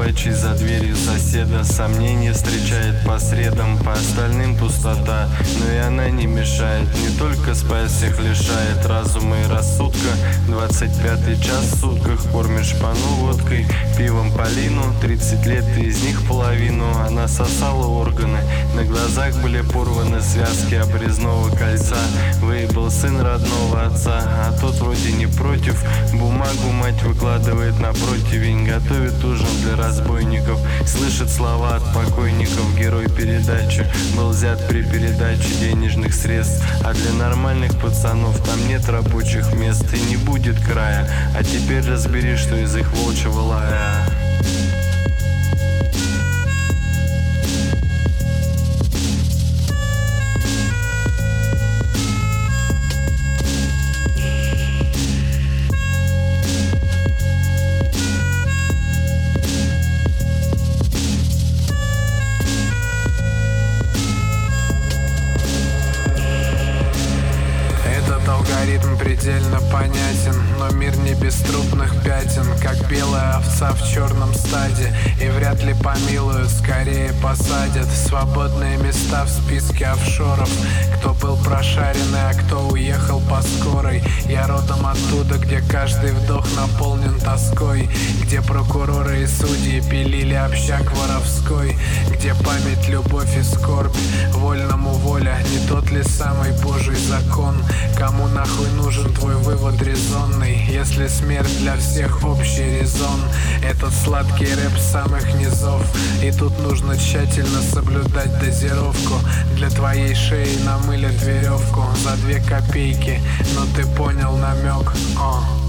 собачий за дверью соседа. Сомнения встречает по средам, по остальным пустота. Но и она не мешает, не только спать всех лишает разума и рассудка. 25-й час в сутках, кормишь шпану водкой, пивом Полину. 30 лет и из них половину она сосала органы. На глазах были порваны связки обрезного кольца. Выебал сын родного отца, а тот вроде не против. Бумагу мать выкладывает на противень, готовит ужин для разбойников. Слышит слова от покойников. Герой передачи был взят при передаче денежных средств. А для нормальных пацанов там нет рабочих мест и не будет края. А теперь разбери, что из их волчьего лая. Алгоритм предельно понятен, но мир не без трупных пятен, как белая овца в черном стаде. И вряд ли помилуют, скорее посадят в свободные места в списке офшоров. Кто был прошаренный, а кто уехал по скорой. Я родом оттуда, где каждый вдох наполнен тоской, где прокуроры и судьи пилили общак воровской, где память, любовь и скорбь, вольному воля. Не тот ли самый Божий закон? Кому нахуй нужен твой вывод резонный, если смерть для всех общий резон? Этот сладкий рэп самых низов, и тут нужно тщательно соблюдать дозировку. Для твоей шеи намылят веревку за 2 копейки, но ты понял намек.